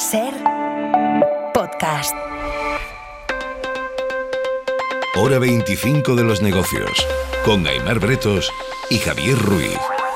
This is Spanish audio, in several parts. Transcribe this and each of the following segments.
Ser podcast. Hora 25 de los negocios, con Aimar Bretos y Javier Ruiz.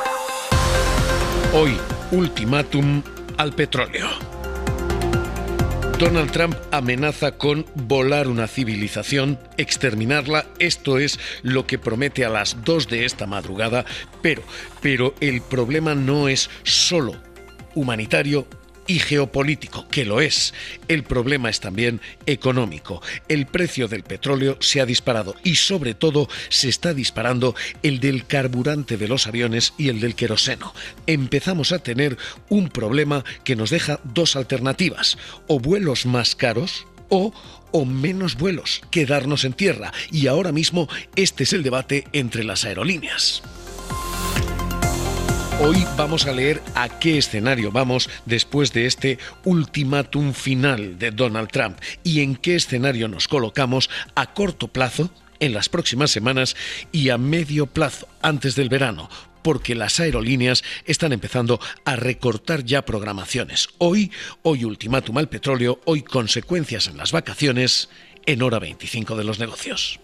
Hoy, ultimátum al petróleo. Donald Trump amenaza con volar una civilización, exterminarla. Esto es lo que promete a las 2 de esta madrugada, pero el problema no es solo humanitario y geopolítico, que lo es. El problema es también económico. El precio del petróleo se ha disparado y sobre todo se está disparando el del carburante de los aviones y el del queroseno. Empezamos a tener un problema que nos deja dos alternativas: o vuelos más caros o menos vuelos, quedarnos en tierra. Y ahora mismo este es el debate entre las aerolíneas. Hoy vamos a leer a qué escenario vamos después de este ultimátum final de Donald Trump y en qué escenario nos colocamos a corto plazo, en las próximas semanas, y a medio plazo, antes del verano, porque las aerolíneas están empezando a recortar ya programaciones. Hoy ultimátum al petróleo, hoy consecuencias en las vacaciones, en Hora 25 de los negocios.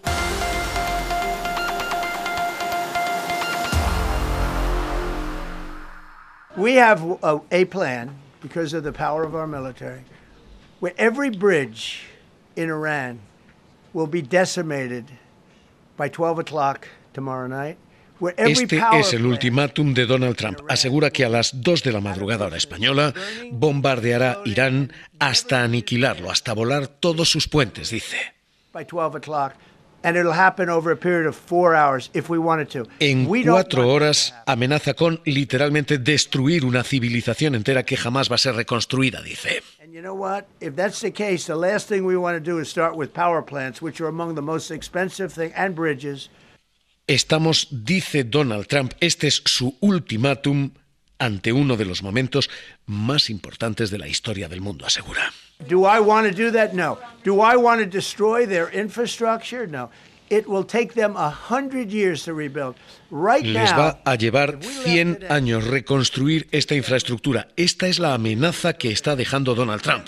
We have a plan, because of the power of our military, where every bridge in Iran will be decimated by 12 o'clock tomorrow night. Este es el ultimátum de Donald Trump. Asegura que a las 2 de la madrugada hora española bombardeará Irán hasta aniquilarlo, hasta volar todos sus puentes, dice. By 12 o'clock. And it'll happen over a period of 4 hours if we wanted to. En 4 horas amenaza con literalmente destruir una civilización entera que jamás va a ser reconstruida, dice. And you know what? If that's the case, the last thing we want to do is start with power plants, which are among the most expensive thing, and bridges. Estamos, dice Donald Trump, este es su ultimátum ante uno de los momentos más importantes de la historia del mundo, asegura. Do I want to do that? No. Do I want to destroy their infrastructure? No. It will take them 100 years to rebuild. Right now, les va a llevar 100 años reconstruir esta infraestructura. Esta es la amenaza que está dejando Donald Trump.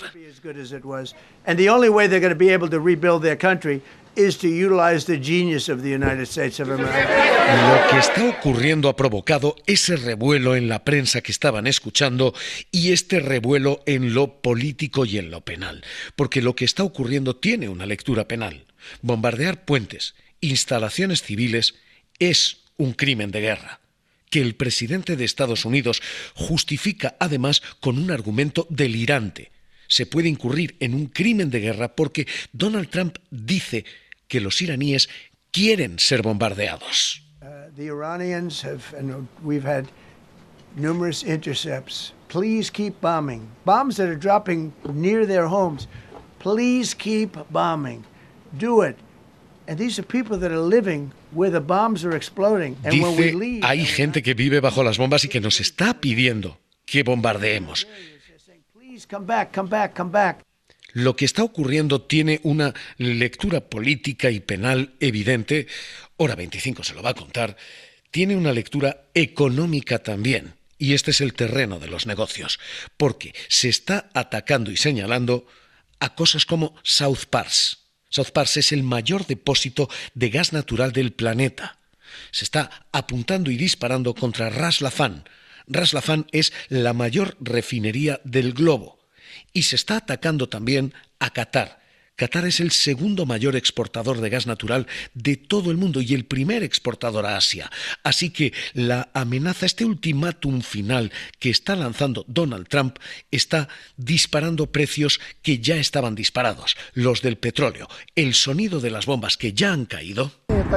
And the only way they're going to be able to rebuild their country is to utilize the genius of the United States of America. Lo que está ocurriendo ha provocado ese revuelo en la prensa que estaban escuchando y este revuelo en lo político y en lo penal. Porque lo que está ocurriendo tiene una lectura penal. Bombardear puentes, instalaciones civiles, es un crimen de guerra, que el presidente de Estados Unidos justifica además con un argumento delirante. Se puede incurrir en un crimen de guerra porque Donald Trump dice que los iraníes quieren ser bombardeados. The Iranians we've had numerous intercepts. Please keep bombing. Bombs that are dropping near their homes. Please keep bombing. Do it. And these are people that are living where the bombs are exploding. And when we leave, hay gente que vive bajo las bombas y que nos está pidiendo que bombardeemos. Please come back, come back, come back. Lo que está ocurriendo tiene una lectura política y penal evidente. Hora 25 se lo va a contar. Tiene una lectura económica también. Y este es el terreno de los negocios. Porque se está atacando y señalando a cosas como South Pars. South Pars es el mayor depósito de gas natural del planeta. Se está apuntando y disparando contra Ras Laffan. Ras Laffan es la mayor refinería del globo. Y se está atacando también a Qatar. Qatar es el segundo mayor exportador de gas natural de todo el mundo y el primer exportador a Asia. Así que la amenaza, este ultimátum final que está lanzando Donald Trump, está disparando precios que ya estaban disparados. Los del petróleo, el sonido de las bombas que ya han caído.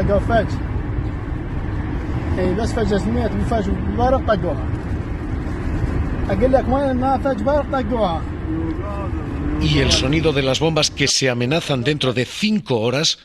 Y el sonido de las bombas que se amenazan dentro de 5 horas.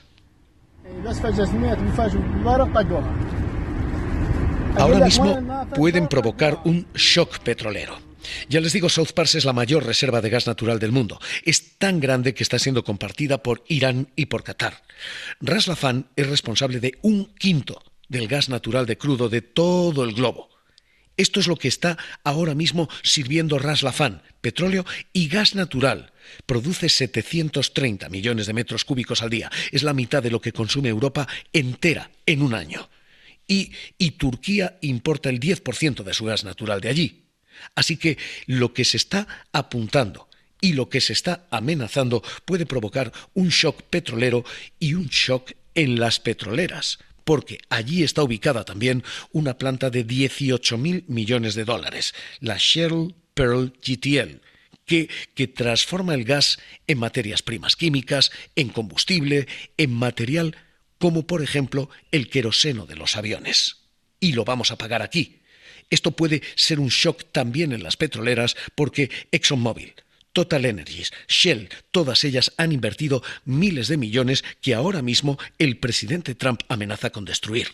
Ahora mismo pueden provocar un shock petrolero. Ya les digo, South Pars es la mayor reserva de gas natural del mundo. Es tan grande que está siendo compartida por Irán y por Qatar. Ras Laffan es responsable de 1/5 del gas natural de crudo de todo el globo. Esto es lo que está ahora mismo sirviendo Ras Laffan, petróleo y gas natural. Produce 730 millones de metros cúbicos al día. Es la mitad de lo que consume Europa entera en un año. Y Turquía importa el 10% de su gas natural de allí. Así que lo que se está apuntando y lo que se está amenazando puede provocar un shock petrolero y un shock en las petroleras, porque allí está ubicada también una planta de 18.000 millones de dólares, la Shell Pearl GTL, que transforma el gas en materias primas químicas, en combustible, en material como por ejemplo el queroseno de los aviones. Y lo vamos a pagar aquí. Esto puede ser un shock también en las petroleras porque ExxonMobil, Total Energies, Shell, todas ellas han invertido miles de millones que ahora mismo el presidente Trump amenaza con destruir.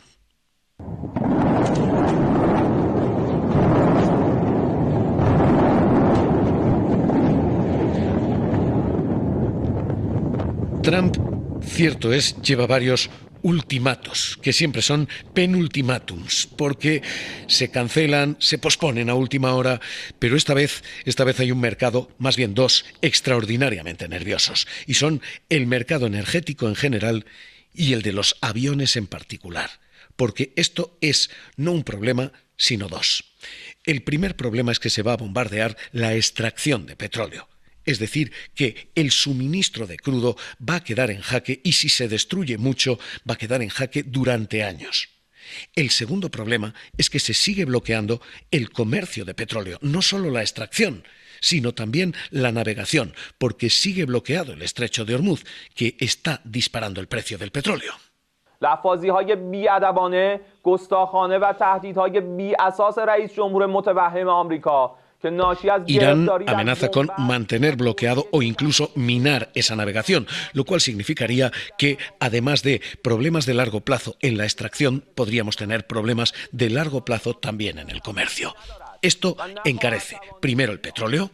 Trump, cierto es, lleva varios ultimatos, que siempre son penultimátums, porque se cancelan, se posponen a última hora, pero esta vez hay un mercado, más bien dos, extraordinariamente nerviosos, y son el mercado energético en general y el de los aviones en particular, porque esto es no un problema, sino dos. El primer problema es que se va a bombardear la extracción de petróleo. Es decir, que el suministro de crudo va a quedar en jaque y si se destruye mucho va a quedar en jaque durante años. El segundo problema es que se sigue bloqueando el comercio de petróleo, no solo la extracción, sino también la navegación, porque sigue bloqueado el estrecho de Hormuz, que está disparando el precio del petróleo. لفاظی‌های بی‌ادبانه، گستاخانه و تهدیدهای بی‌اساس رئیس جمهور متوهم آمریکا. Irán amenaza con mantener bloqueado o incluso minar esa navegación, lo cual significaría que, además de problemas de largo plazo en la extracción, podríamos tener problemas de largo plazo también en el comercio. Esto encarece, primero, el petróleo.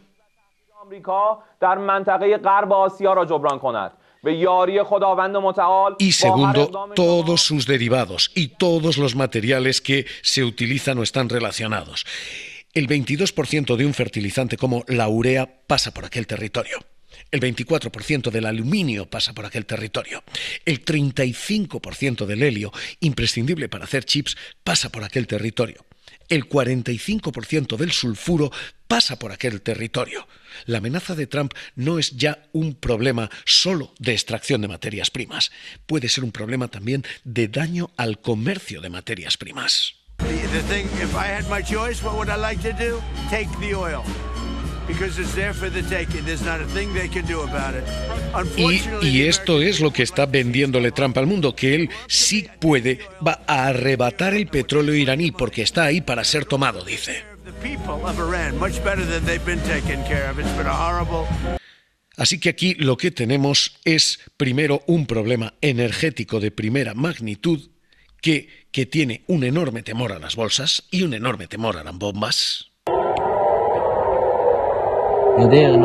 Y segundo, todos sus derivados y todos los materiales que se utilizan o están relacionados. El 22% de un fertilizante como la urea pasa por aquel territorio. El 24% del aluminio pasa por aquel territorio. El 35% del helio, imprescindible para hacer chips, pasa por aquel territorio. El 45% del sulfuro pasa por aquel territorio. La amenaza de Trump no es ya un problema solo de extracción de materias primas. Puede ser un problema también de daño al comercio de materias primas. The thing, if I had my choice, what would I like to do? Take the oil. Because it's there for the taking. There's not a thing they can do about it. Y esto es lo que está vendiéndole Trump al mundo, que él sí puede, va a arrebatar el petróleo iraní porque está ahí para ser tomado, dice. Así que aquí lo que tenemos es, primero, un problema energético de primera magnitud que tiene un enorme temor a las bolsas y un enorme temor a las bombas. No dejan.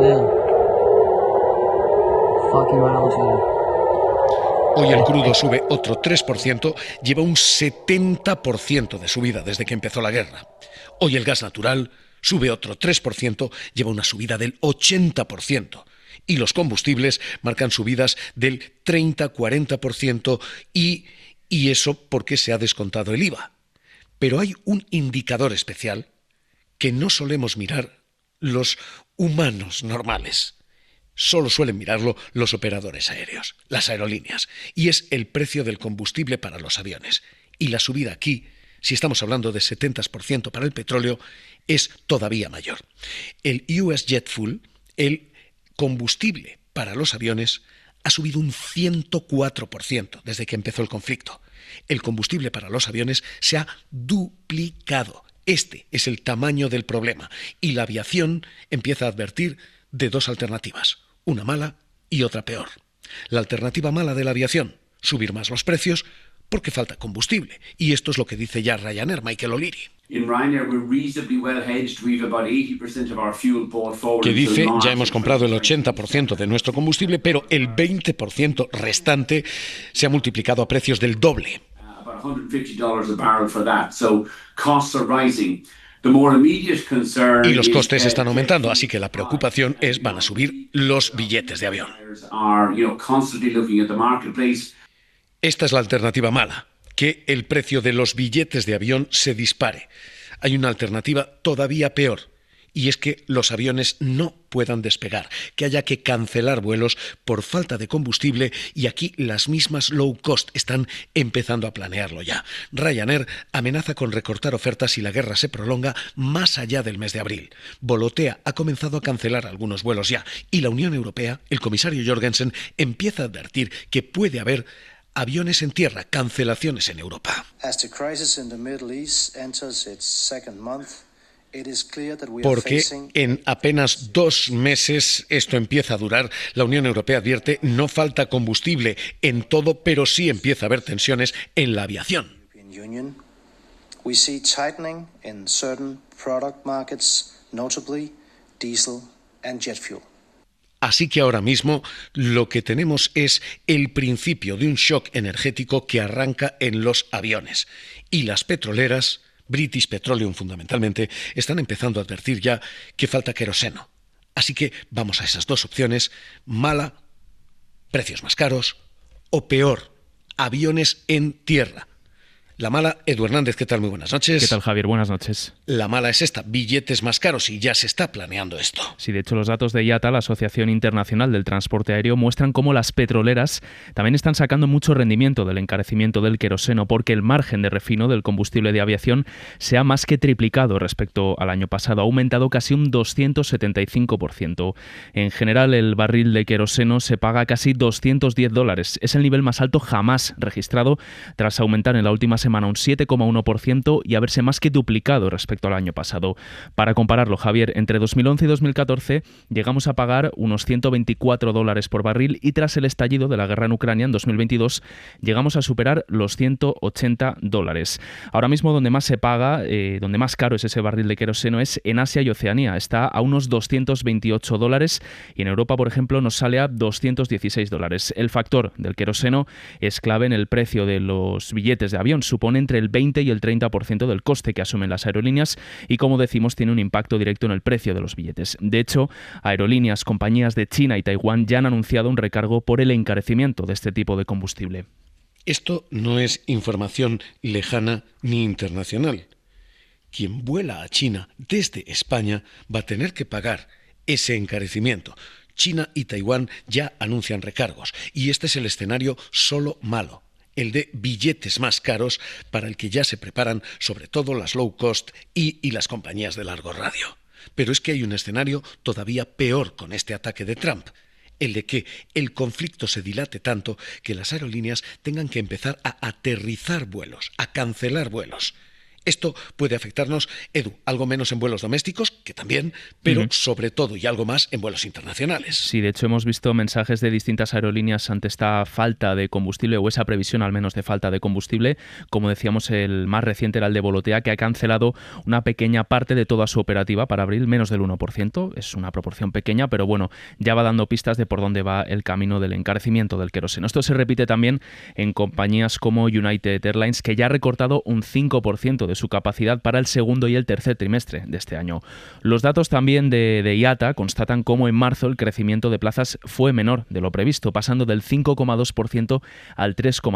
Hoy el crudo sube otro 3%, lleva un 70% de subida desde que empezó la guerra. Hoy el gas natural sube otro 3%, lleva una subida del 80%. Y los combustibles marcan subidas del 30-40% y eso porque se ha descontado el IVA. Pero hay un indicador especial que no solemos mirar los humanos normales. Solo suelen mirarlo los operadores aéreos, las aerolíneas, y es el precio del combustible para los aviones. Y la subida aquí, si estamos hablando de 70% para el petróleo, es todavía mayor. El US Jet Fuel, el combustible para los aviones, ha subido un 104% desde que empezó el conflicto. El combustible para los aviones se ha duplicado. Este es el tamaño del problema y la aviación empieza a advertir de dos alternativas, una mala y otra peor. La alternativa mala de la aviación, subir más los precios porque falta combustible. Y esto es lo que dice ya Ryanair, Michael O'Leary. Que dice, ya hemos comprado el 80% de nuestro combustible, pero el 20% restante se ha multiplicado a precios del doble. $150 a barrel for that. So costs are rising. The more immediate concern y los costes están aumentando, así que la preocupación es van a subir los billetes de avión. Esta es la alternativa mala, que el precio de los billetes de avión se dispare. Hay una alternativa todavía peor, y es que los aviones no puedan despegar, que haya que cancelar vuelos por falta de combustible, y aquí las mismas low cost están empezando a planearlo ya. Ryanair amenaza con recortar ofertas si la guerra se prolonga más allá del mes de abril. Volotea ha comenzado a cancelar algunos vuelos ya, y la Unión Europea, el comisario Jorgensen, empieza a advertir que puede haber aviones en tierra, cancelaciones en Europa. Porque en apenas 2 meses esto empieza a durar. La Unión Europea advierte, no falta combustible en todo, pero sí empieza a haber tensiones en la aviación. Así que ahora mismo lo que tenemos es el principio de un shock energético que arranca en los aviones. Y las petroleras, British Petroleum fundamentalmente, están empezando a advertir ya que falta queroseno. Así que vamos a esas 2 opciones: mala, precios más caros, o peor, aviones en tierra. La mala, Edu Hernández, ¿qué tal? Muy buenas noches. ¿Qué tal, Javier? Buenas noches. La mala es esta, billetes más caros, y ya se está planeando esto. Sí, de hecho los datos de IATA, la Asociación Internacional del Transporte Aéreo, muestran cómo las petroleras también están sacando mucho rendimiento del encarecimiento del queroseno, porque el margen de refino del combustible de aviación se ha más que triplicado respecto al año pasado, ha aumentado casi un 275%. En general, el barril de queroseno se paga casi $210. Es el nivel más alto jamás registrado, tras aumentar en la última semana un 7,1% y haberse más que duplicado respecto al año pasado. Para compararlo, Javier, entre 2011 y 2014 llegamos a pagar unos $124 por barril, y tras el estallido de la guerra en Ucrania en 2022 llegamos a superar los $180. Ahora mismo donde más se paga, donde más caro es ese barril de queroseno es en Asia y Oceanía. Está a unos $228 y en Europa, por ejemplo, nos sale a $216. El factor del queroseno es clave en el precio de los billetes de avión. Supone entre el 20 y el 30% del coste que asumen las aerolíneas y, como decimos, tiene un impacto directo en el precio de los billetes. De hecho, aerolíneas, compañías de China y Taiwán ya han anunciado un recargo por el encarecimiento de este tipo de combustible. Esto no es información lejana ni internacional. Quien vuela a China desde España va a tener que pagar ese encarecimiento. China y Taiwán ya anuncian recargos, y este es el escenario solo malo, el de billetes más caros, para el que ya se preparan sobre todo las low cost y las compañías de largo radio. Pero es que hay un escenario todavía peor con este ataque de Trump, el de que el conflicto se dilate tanto que las aerolíneas tengan que empezar a aterrizar vuelos, a cancelar vuelos. Esto puede afectarnos, Edu, algo menos en vuelos domésticos, que también, pero sobre todo y algo más en vuelos internacionales. Sí, de hecho hemos visto mensajes de distintas aerolíneas ante esta falta de combustible, o esa previsión al menos de falta de combustible. Como decíamos, el más reciente era el de Volotea, que ha cancelado una pequeña parte de toda su operativa para abril, menos del 1%. Es una proporción pequeña, pero bueno, ya va dando pistas de por dónde va el camino del encarecimiento del queroseno. Esto se repite también en compañías como United Airlines, que ya ha recortado un 5% de su capacidad para el segundo y el tercer trimestre de este año. Los datos también de IATA constatan cómo en marzo el crecimiento de plazas fue menor de lo previsto, pasando del 5,2% al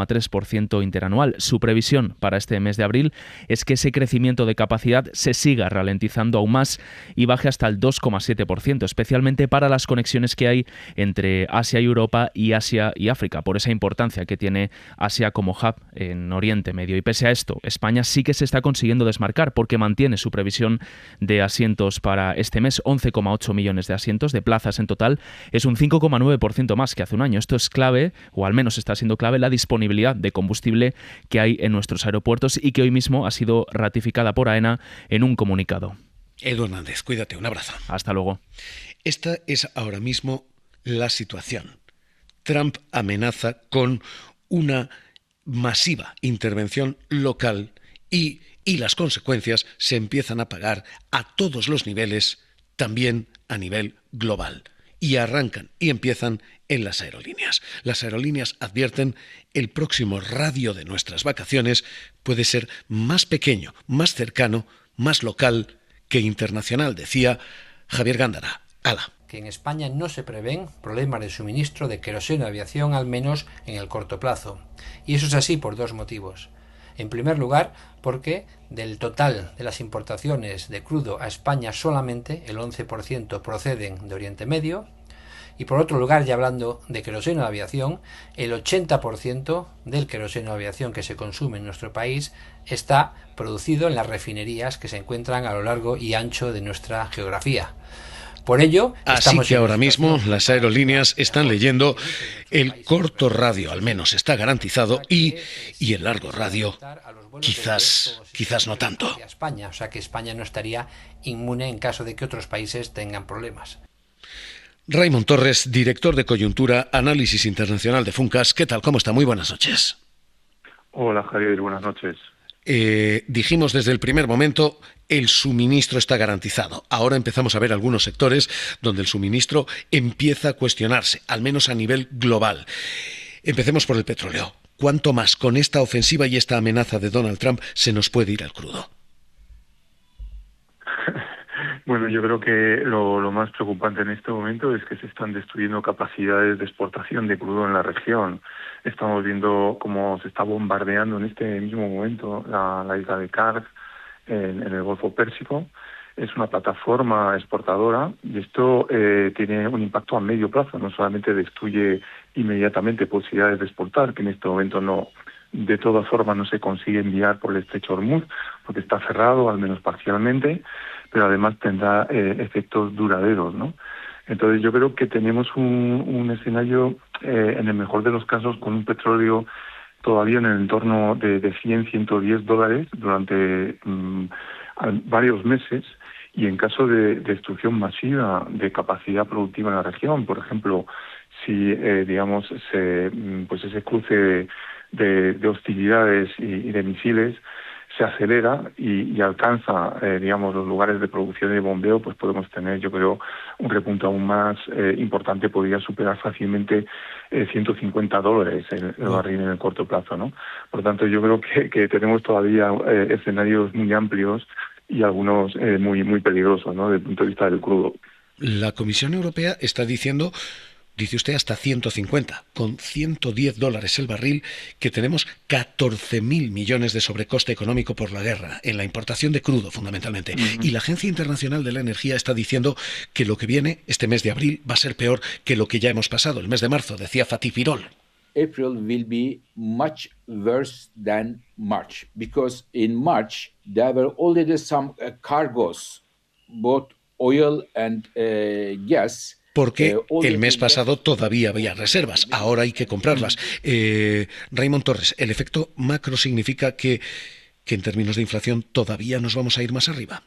3,3% interanual. Su previsión para este mes de abril es que ese crecimiento de capacidad se siga ralentizando aún más y baje hasta el 2,7%, especialmente para las conexiones que hay entre Asia y Europa y Asia y África, por esa importancia que tiene Asia como hub en Oriente Medio. Y pese a esto, España sí que se está consiguiendo desmarcar, porque mantiene su previsión de asientos para este mes, 11,8 millones de asientos, de plazas en total. Es un 5,9% más que hace un año. Esto es clave, o al menos está siendo clave, la disponibilidad de combustible que hay en nuestros aeropuertos y que hoy mismo ha sido ratificada por AENA en un comunicado. Edu Hernández, cuídate, un abrazo. Hasta luego. Esta es ahora mismo la situación. Trump amenaza con una masiva intervención local y las consecuencias se empiezan a pagar a todos los niveles, también a nivel global. y arrancan y empiezan en las aerolíneas. Las aerolíneas advierten: el próximo radio de nuestras vacaciones puede ser más pequeño, más cercano, más local que internacional, decía Javier Gándara. ¡Hala! Que en España no se prevén problemas de suministro de queroseno de aviación, al menos en el corto plazo. Y eso es así por dos motivos. En primer lugar, porque del total de las importaciones de crudo a España solamente el 11% proceden de Oriente Medio. Y por otro lugar, ya hablando de queroseno de aviación, el 80% del queroseno de aviación que se consume en nuestro país está producido en las refinerías que se encuentran a lo largo y ancho de nuestra geografía. Por ello, así que ahora mismo las aerolíneas están leyendo: el corto radio al menos está garantizado y el largo radio quizás no tanto. España, o sea que España no estaría inmune en caso de que otros países tengan problemas. Raymond Torres, director de Coyuntura, Análisis Internacional de Funcas. ¿Qué tal? ¿Cómo está? Muy buenas noches. Hola, Javier, buenas noches. Dijimos desde el primer momento: el suministro está garantizado. Ahora empezamos a ver algunos sectores donde el suministro empieza a cuestionarse, al menos a nivel global. Empecemos por el petróleo. ¿Cuánto más con esta ofensiva y esta amenaza de Donald Trump se nos puede ir al crudo? Bueno, yo creo que lo más preocupante en este momento es que se están destruyendo capacidades de exportación de crudo en la región. Estamos viendo cómo se está bombardeando en este mismo momento la isla de Karg en el Golfo Pérsico. Es una plataforma exportadora y esto tiene un impacto a medio plazo. No solamente destruye inmediatamente posibilidades de exportar, que en este momento no, de todas formas no se consigue enviar por el estrecho Hormuz porque está cerrado, al menos parcialmente, pero además tendrá efectos duraderos, ¿no? Entonces yo creo que tenemos un escenario, en el mejor de los casos, con un petróleo todavía en el entorno de $100, $110 durante varios meses, y en caso de destrucción masiva de capacidad productiva en la región, por ejemplo, si digamos ese cruce de hostilidades y de misiles se acelera y alcanza, digamos, los lugares de producción y de bombeo, pues podemos tener, yo creo, un repunte aún más importante. Podría superar fácilmente $150 el barril en el corto plazo, ¿no? Por lo tanto, yo creo que tenemos todavía escenarios muy amplios y algunos muy peligrosos, ¿no?, desde el punto de vista del crudo. La Comisión Europea está diciendo, dice usted, hasta 150, con $110 el barril, que tenemos 14.000 millones de sobrecoste económico por la guerra, en la importación de crudo fundamentalmente. Y la Agencia Internacional de la Energía está diciendo que lo que viene, este mes de abril, va a ser peor que lo que ya hemos pasado, el mes de marzo, decía Fatih Birol. April will be much worse than March, because in March there were already some cargos, both oil and gas. Porque el mes pasado todavía había reservas, ahora hay que comprarlas. Raymond Torres, ¿el efecto macro significa que en términos de inflación todavía nos vamos a ir más arriba?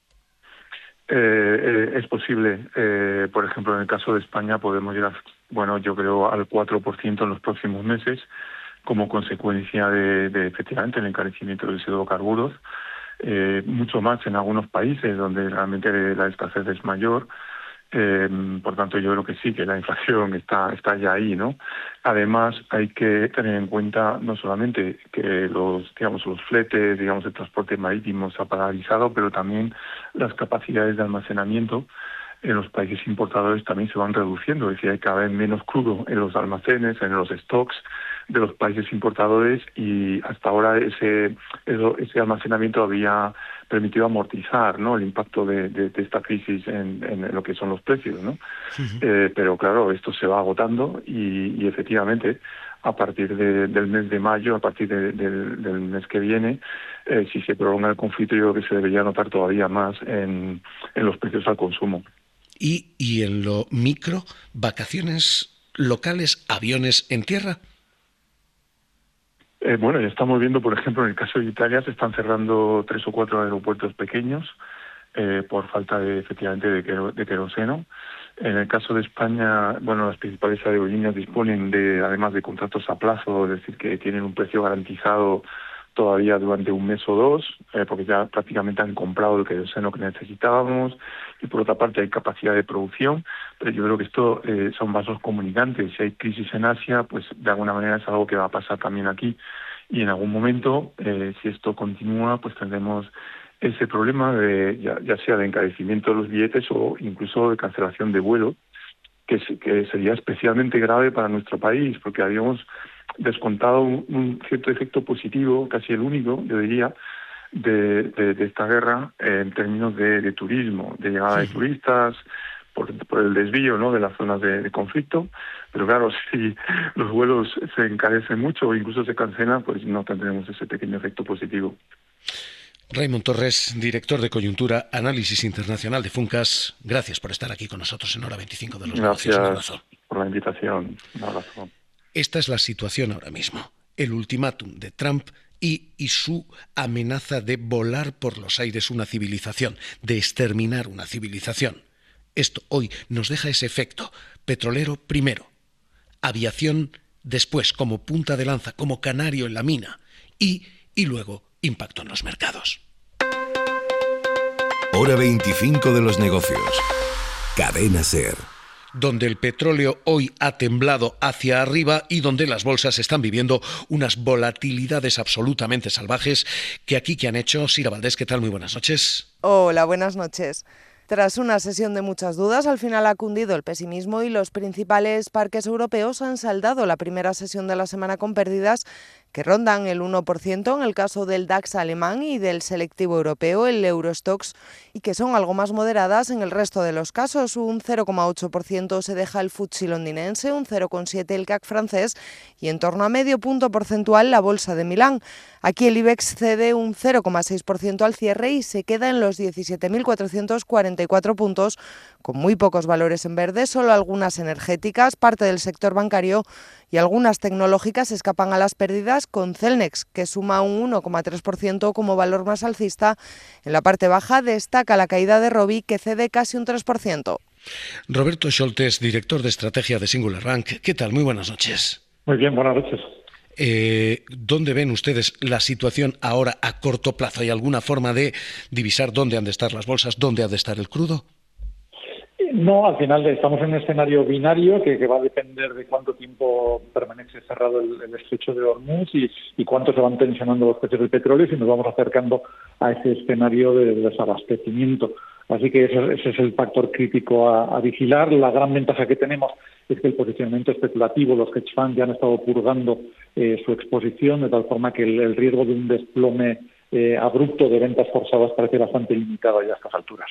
Es posible. Por ejemplo, en el caso de España podemos llegar, yo creo, al 4% en los próximos meses, como consecuencia de efectivamente el encarecimiento de los hidrocarburos. Mucho más en algunos países donde realmente la escasez es mayor. Por tanto, yo creo que sí, que la inflación está ya ahí, ¿no? Además, hay que tener en cuenta no solamente que los fletes, de transporte marítimo se ha paralizado, pero también las capacidades de almacenamiento en los países importadores también se van reduciendo. Es decir, hay cada vez menos crudo en los almacenes, en los stocks de los países importadores, y hasta ahora ese almacenamiento había permitido amortizar, ¿no?, el impacto de esta crisis en lo que son los precios, ¿no? Pero claro, esto se va agotando y efectivamente a partir del mes de mayo, a partir del mes que viene, si se prolonga el conflicto, yo creo que se debería notar todavía más en los precios al consumo. Y en lo micro, vacaciones locales, aviones en tierra. Ya estamos viendo, por ejemplo, en el caso de Italia se están cerrando 3 o 4 aeropuertos pequeños por falta efectivamente de queroseno. En el caso de España, las principales aerolíneas disponen además de contratos a plazo, es decir, que tienen un precio garantizado todavía durante un mes o dos, porque ya prácticamente han comprado el queroseno que necesitábamos, y por otra parte hay capacidad de producción, pero yo creo que esto son vasos comunicantes. Si hay crisis en Asia, pues de alguna manera es algo que va a pasar también aquí, y en algún momento, si esto continúa, pues tendremos ese problema de ya sea de encarecimiento de los billetes o incluso de cancelación de vuelo, que sería especialmente grave para nuestro país, porque habíamos descontado un cierto efecto positivo, casi el único, yo diría, de esta guerra en términos de turismo, de llegada de turistas, por el desvío, ¿no?, de las zonas de conflicto. Pero claro, si los vuelos se encarecen mucho o incluso se cancelan, pues no tendremos ese pequeño efecto positivo. Raymond Torres, director de Coyuntura, Análisis Internacional de Funcas, gracias por estar aquí con nosotros en Hora 25 de los Negocios. Gracias por la invitación. Un abrazo. Esta es la situación ahora mismo. El ultimátum de Trump y su amenaza de volar por los aires una civilización, de exterminar una civilización. Esto hoy nos deja ese efecto. Petrolero primero, aviación después, como punta de lanza, como canario en la mina, y luego impacto en los mercados. Hora 25 de los negocios. Cadena SER. Donde el petróleo hoy ha temblado hacia arriba y donde las bolsas están viviendo unas volatilidades absolutamente salvajes que han hecho. Sira Valdés, ¿qué tal? Muy buenas noches. Hola, buenas noches. Tras una sesión de muchas dudas, al final ha cundido el pesimismo y los principales parques europeos han saldado la primera sesión de la semana con pérdidas que rondan el 1% en el caso del DAX alemán y del selectivo europeo, el Eurostoxx, y que son algo más moderadas en el resto de los casos. Un 0,8% se deja el FTSE londinense, un 0,7% el CAC francés y en torno a medio punto porcentual la bolsa de Milán. Aquí el IBEX cede un 0,6% al cierre y se queda en los 17.444 puntos, con muy pocos valores en verde, solo algunas energéticas, parte del sector bancario y algunas tecnológicas escapan a las pérdidas, con Celnex, que suma un 1,3% como valor más alcista. En la parte baja destaca la caída de Robi, que cede casi un 3%. Roberto Scholtes, director de estrategia de Singular Bank. ¿Qué tal? Muy buenas noches. Muy bien, buenas noches. ¿Dónde ven ustedes la situación ahora a corto plazo? ¿Hay alguna forma de divisar dónde han de estar las bolsas, dónde ha de estar el crudo? No, al final estamos en un escenario binario que va a depender de cuánto tiempo permanece cerrado el estrecho de Hormuz y cuánto se van tensionando los precios del petróleo si nos vamos acercando a ese escenario de desabastecimiento. Así que ese es el factor crítico a vigilar. La gran ventaja que tenemos es que el posicionamiento especulativo, los hedge funds ya han estado purgando su exposición, de tal forma que el riesgo de un desplome abrupto de ventas forzadas parece bastante limitado ya a estas alturas.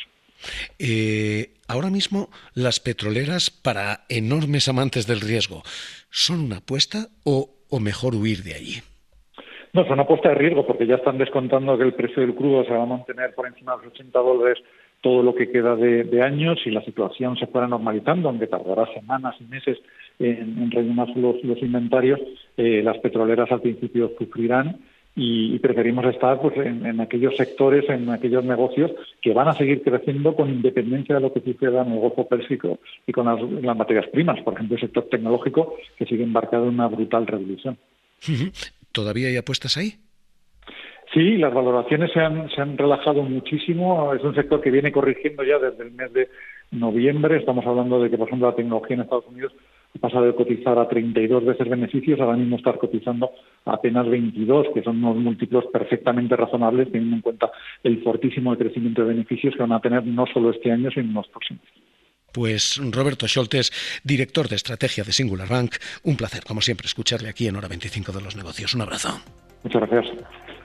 Ahora mismo las petroleras, para enormes amantes del riesgo, ¿son una apuesta o mejor huir de allí? No, es una apuesta de riesgo porque ya están descontando que el precio del crudo se va a mantener por encima de los $80 todo lo que queda de años y la situación se fuera normalizando, aunque tardará semanas y meses en rellenar los inventarios. Las petroleras al principio sufrirán y preferimos estar pues en aquellos sectores, en aquellos negocios que van a seguir creciendo con independencia de lo que suceda en el Golfo Pérsico y con las materias primas. Por ejemplo, el sector tecnológico, que sigue embarcado en una brutal revolución. ¿Todavía hay apuestas ahí? Sí, las valoraciones se han relajado muchísimo. Es un sector que viene corrigiendo ya desde el mes de noviembre. Estamos hablando de que, por ejemplo, la tecnología en Estados Unidos pasa de cotizar a 32 veces beneficios, ahora mismo estar cotizando a apenas 22, que son unos múltiplos perfectamente razonables, teniendo en cuenta el fortísimo crecimiento de beneficios que van a tener no solo este año, sino en los próximos. Pues Roberto Scholtes, director de estrategia de Singular Bank, un placer, como siempre, escucharle aquí en Hora 25 de los Negocios. Un abrazo. Muchas gracias.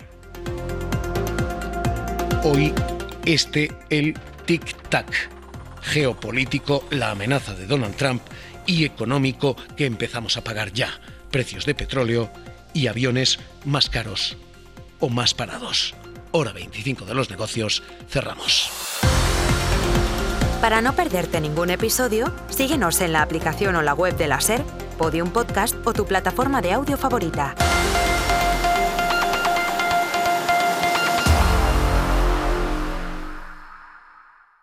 Hoy, el tic-tac geopolítico, la amenaza de Donald Trump y económico que empezamos a pagar ya. Precios de petróleo y aviones más caros o más parados. Hora 25 de los Negocios, cerramos. Para no perderte ningún episodio, síguenos en la aplicación o la web de la SER, Podium Podcast o tu plataforma de audio favorita.